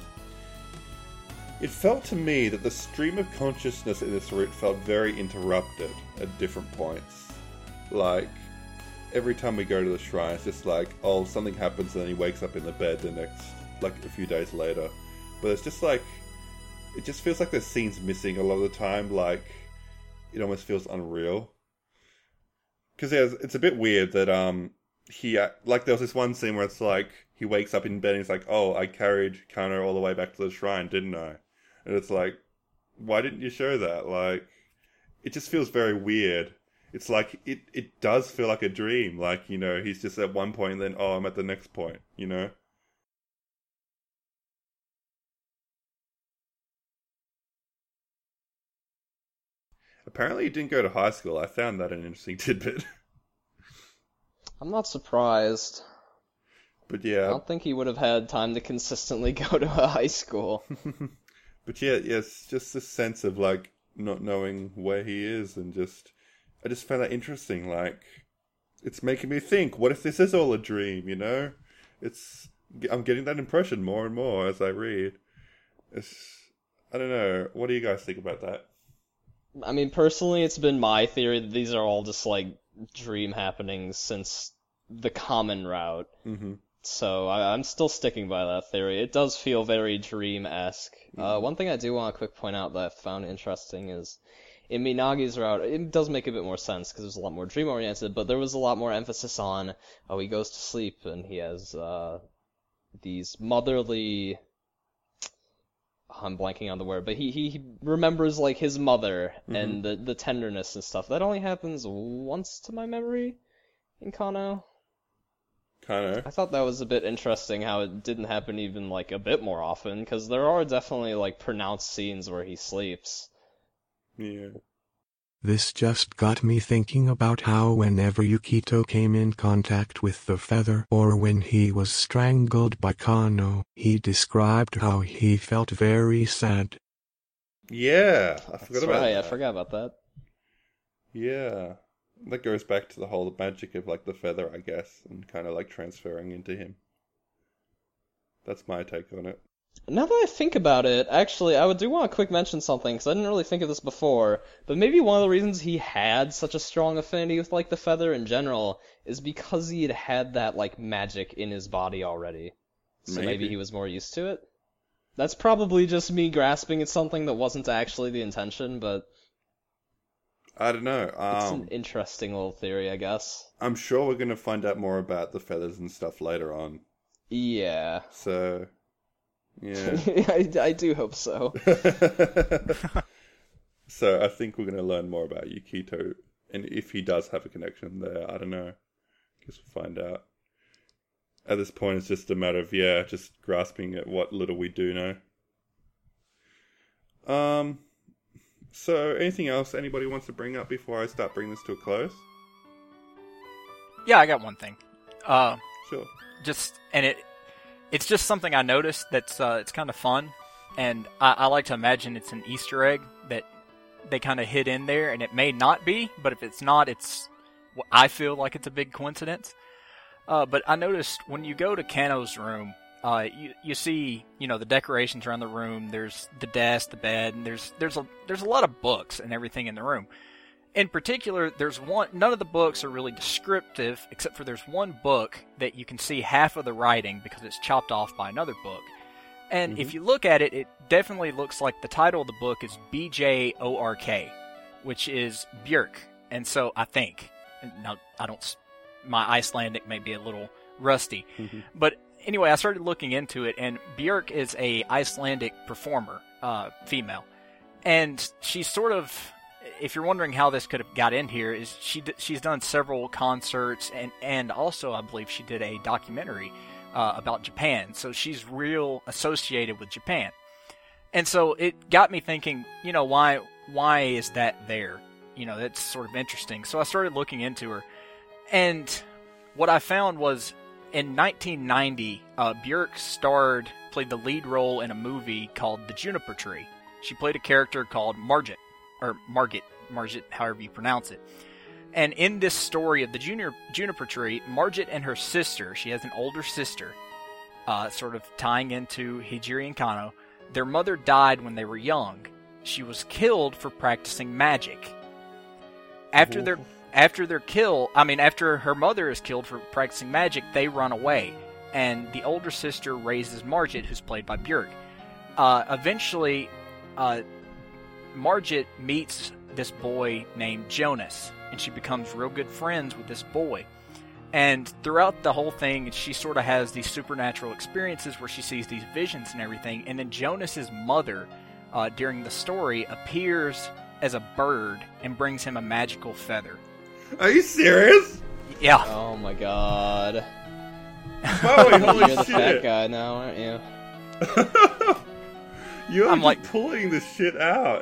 it felt to me that the stream of consciousness in this route felt very interrupted at different points. Like, every time we go to the shrine, it's just like, oh, something happens and then he wakes up in the bed the next, like, a few days later. But it's just like, it just feels like there's scenes missing a lot of the time, like, it almost feels unreal. Because it's a bit weird that, like, there was this one scene where it's like, he wakes up in bed and he's like, oh, I carried Kano all the way back to the shrine, didn't I? And it's like, why didn't you show that? Like, it just feels very weird. It's like, it does feel like a dream. Like, you know, he's just at one point and then, oh, I'm at the next point, you know? Apparently he didn't go to high school. I found that an interesting tidbit. I'm not surprised. But yeah. I don't think he would have had time to consistently go to a high school. But yeah, it's just this sense of, like, not knowing where he is and just... I just found that interesting, like... It's making me think, what if this is all a dream, you know? I'm getting that impression more and more as I read. I don't know. What do you guys think about that? I mean, personally, it's been my theory that these are all just, like, dream happenings since the common route. Mm-hmm. So I'm still sticking by that theory. It does feel very dream-esque. One thing I do want to quick point out that I found interesting is in Minagi's route, it does make a bit more sense because it's a lot more dream-oriented, but there was a lot more emphasis on, oh, he goes to sleep and he has these motherly... I'm blanking on the word, but he remembers, like, his mother and the tenderness and stuff. That only happens once to my memory in Kano. I thought that was a bit interesting how it didn't happen even, like, a bit more often, because there are definitely, like, pronounced scenes where he sleeps. Yeah. This just got me thinking about how whenever Yukito came in contact with the feather or when he was strangled by Kano, he described how he felt very sad. Yeah, I forgot about that. I forgot about that. Yeah. That goes back to the whole magic of, like, the feather, I guess, and kind of, like, transferring into him. That's my take on it. Now that I think about it, actually, I do want to quick mention something, because I didn't really think of this before, but maybe one of the reasons he had such a strong affinity with, like, the feather in general is because he had that, like, magic in his body already. So maybe he was more used to it? That's probably just me grasping at something that wasn't actually the intention, but... I don't know. It's an interesting little theory, I guess. I'm sure we're going to find out more about the feathers and stuff later on. Yeah. So... Yeah. I do hope so. So I think we're going to learn more about Yukito, and if he does have a connection there, I don't know. Guess we'll find out. At this point, it's just a matter of, just grasping at what little we do know. So anything else anybody wants to bring up before I start bringing this to a close? Yeah, I got one thing. Sure. It's just something I noticed that's it's kind of fun, and I like to imagine it's an Easter egg that they kind of hid in there, and it may not be, but if it's not, I feel like it's a big coincidence. But I noticed when you go to Kano's room, you see, the decorations around the room. There's the desk, the bed, and there's a lot of books and everything in the room. In particular, none of the books are really descriptive, except for there's one book that you can see half of the writing because it's chopped off by another book. And if you look at it, it definitely looks like the title of the book is BJORK, which is Björk. And so I think, now my Icelandic may be a little rusty, but anyway, I started looking into it, and Björk is a Icelandic performer, female. And she's sort of... If you're wondering how this could have got in here, is she's done several concerts, and also I believe she did a documentary about Japan. So she's real associated with Japan. And so it got me thinking, why is that there? That's sort of interesting. So I started looking into her, and what I found was, in 1990, Björk played the lead role in a movie called The Juniper Tree. She played a character called Margit, however you pronounce it. And in this story of the Juniper Tree, Margit and her sister, she has an older sister, sort of tying into Hijiri and Kano, their mother died when they were young. She was killed for practicing magic. After her mother is killed for practicing magic, they run away. And the older sister raises Margit, who's played by Björk. Eventually, Margit meets this boy named Jonas, and she becomes real good friends with this boy. And throughout the whole thing, she sort of has these supernatural experiences where she sees these visions and everything. And then Jonas's mother, during the story, appears as a bird and brings him a magical feather. Are you serious? Yeah. Oh my god. Holy You're the shit. fat guy now, aren't you? You're I'm just like pulling this shit out.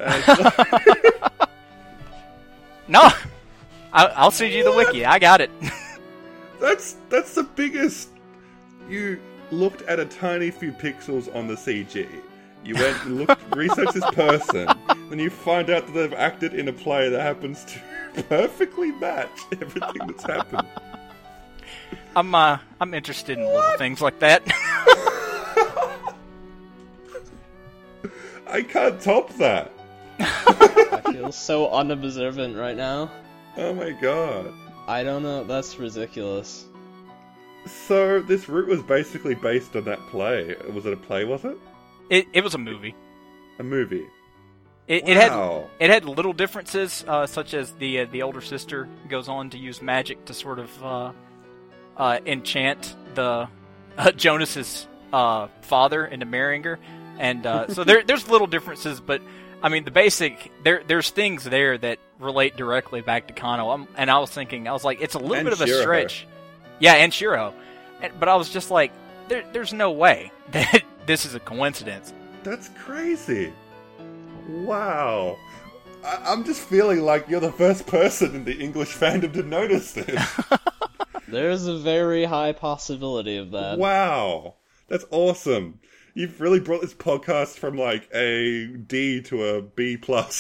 No! I'll send you the wiki. I got it. That's the biggest. You looked at a tiny few pixels on the CG. You went and researched this person, then you find out that they've acted in a play that happens to perfectly match everything that's happened. I'm interested in little things like that. I can't top that. I feel so unobservant right now. Oh my god. I don't know, that's ridiculous. So this route was basically based on that play. Was it a play, was it? It was a movie. A movie. It had little differences, such as the older sister goes on to use magic to sort of enchant the Jonas's father into marrying her, and so there's little differences, but I mean the basic there's things there that relate directly back to Kano. And I was like, it's a little bit of a stretch. Yeah, and Shiro, but I was just like, there's no way that this is a coincidence. That's crazy. Wow. I'm just feeling like you're the first person in the English fandom to notice this. There's a very high possibility of that. Wow. That's awesome. You've really brought this podcast from like a D to a B+.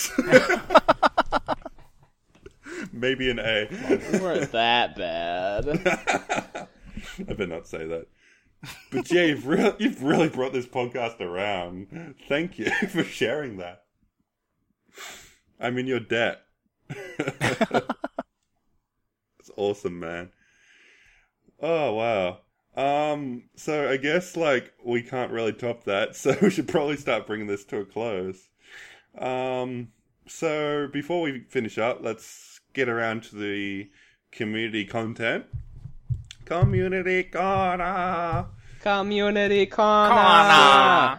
Maybe an A. We weren't that bad. I better not say that. But yeah, you've really brought this podcast around. Thank you for sharing that. I'm in your debt. It's awesome, man. Oh, wow. So I guess, like, we can't really top that, so we should probably start bringing this to a close. So before we finish up, let's get around to the community content. Community corner! Community corner!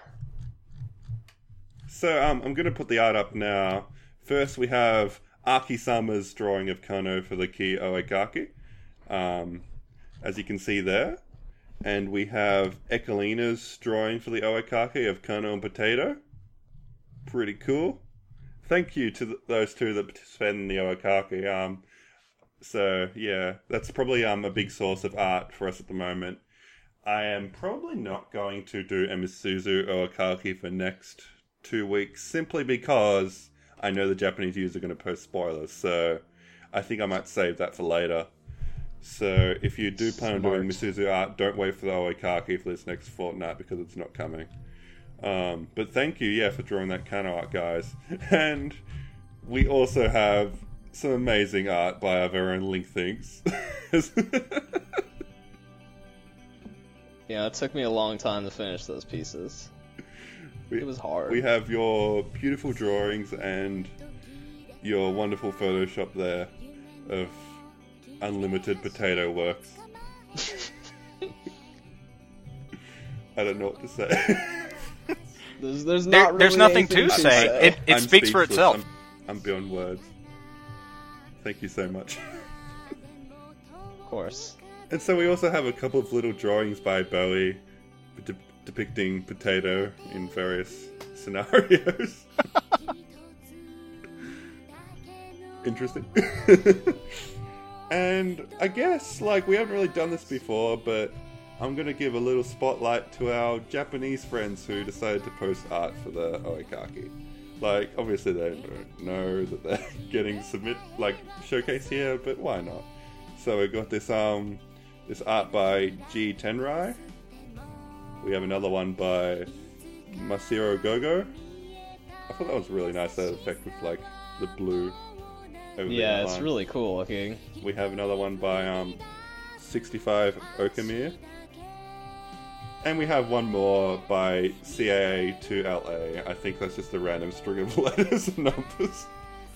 So, I'm going to put the art up now. First, we have Aki-sama's drawing of Kano for the Key Oekaki, as you can see there. And we have Ekalina's drawing for the Oekaki of Kano and Potato. Pretty cool. Thank you to those two that participated in the Oekaki. So, yeah, that's probably a big source of art for us at the moment. I am probably not going to do a Misuzu Oekaki for next 2 weeks, simply because I know the Japanese users are going to post spoilers, so I think I might save that for later. So if you do plan on doing Misuzu art, don't wait for the Oekaki for this next fortnight, because it's not coming. But thank you, for drawing that Kano art, guys. And we also have some amazing art by our very own Link Thinks. Yeah, it took me a long time to finish those pieces. It was hard. We have your beautiful drawings and your wonderful Photoshop there of unlimited potato works. I don't know what to say. There's not really there's nothing to anything say. It speaks for itself. I'm beyond words. Thank you so much. Of course. And so we also have a couple of little drawings by Bowie depicting potato in various scenarios. Interesting. And I guess, like, we haven't really done this before, but I'm going to give a little spotlight to our Japanese friends who decided to post art for the Oikaki. Like, obviously they don't know that they're getting showcase here, but why not? So we got this art by G Tenrai. We have another one by Masiro Gogo. I thought that was really nice, that effect with like the blue. Yeah, it's really cool looking. We have another one by 65 Okamir. And we have one more by CAA to LA. I think that's just a random string of letters and numbers.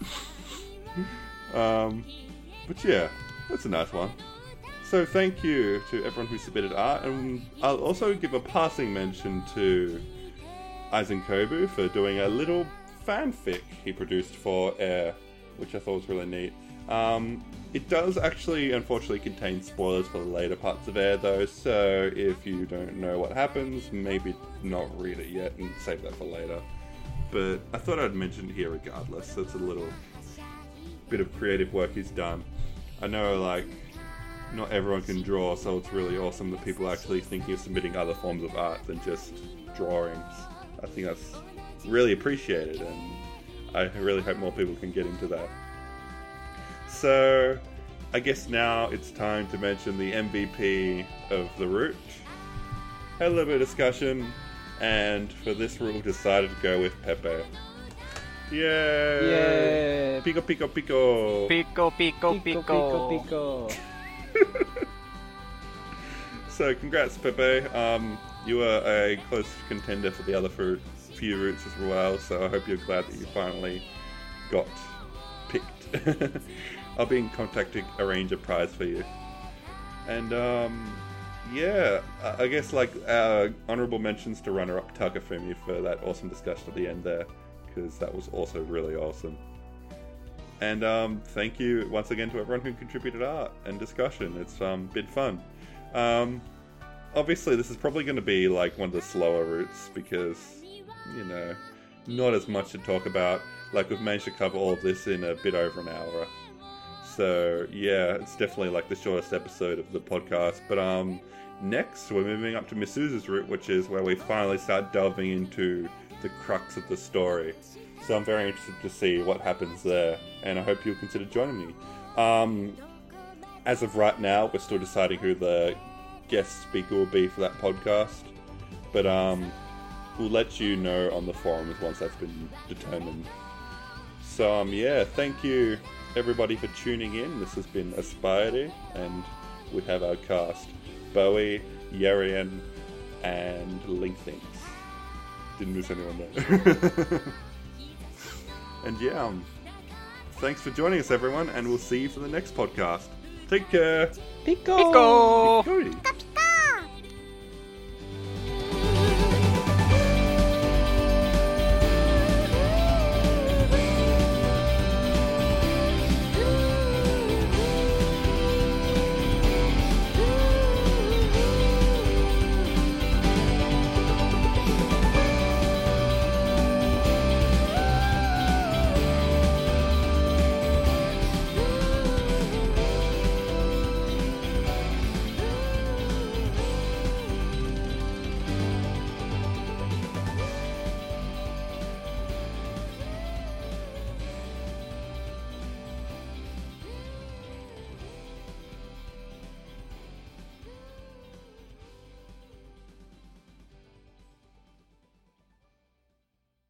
But yeah, that's a nice one. So thank you to everyone who submitted art, and I'll also give a passing mention to Aizen Kobu for doing a little fanfic he produced for Air, which I thought was really neat. It does actually, unfortunately, contain spoilers for the later parts of Air, though, so if you don't know what happens, maybe not read it yet and save that for later. But I thought I'd mention it here regardless, so it's a little bit of creative work he's done. I know, like, not everyone can draw, so it's really awesome that people are actually thinking of submitting other forms of art than just drawings. I think that's really appreciated, and I really hope more people can get into that. So, I guess now it's time to mention the MVP of the route. Had a little bit of discussion, and for this route we decided to go with Pepe. Yay! Yay! Pico, pico, pico! Pico, pico, pico! Pico, pico. So, congrats, Pepe. You were a close contender for the other few routes as well, so I hope you're glad that you finally got picked. I'll be in contact to arrange a prize for you. And, yeah, I guess, like, honourable mentions to runner-up Takafumi for that awesome discussion at the end there, because that was also really awesome. And, thank you once again to everyone who contributed art and discussion. It's, been fun. Obviously, this is probably going to be, like, one of the slower routes, because, you know, not as much to talk about. Like, we've managed to cover all of this in a bit over an hour. So, yeah, it's definitely, like, the shortest episode of the podcast. But, next, we're moving up to Misuzu's route, which is where we finally start delving into the crux of the story. So I'm very interested to see what happens there, and I hope you'll consider joining me. As of right now, we're still deciding who the guest speaker will be for that podcast. But, we'll let you know on the forums once that's been determined. So, yeah, thank you everybody for tuning in. This has been Aspirity, and we have our cast: Bowie, Yerian, and Linkthings. Didn't miss anyone there. And yeah, thanks for joining us, everyone, and we'll see you for the next podcast. Take care. Pico! Pico!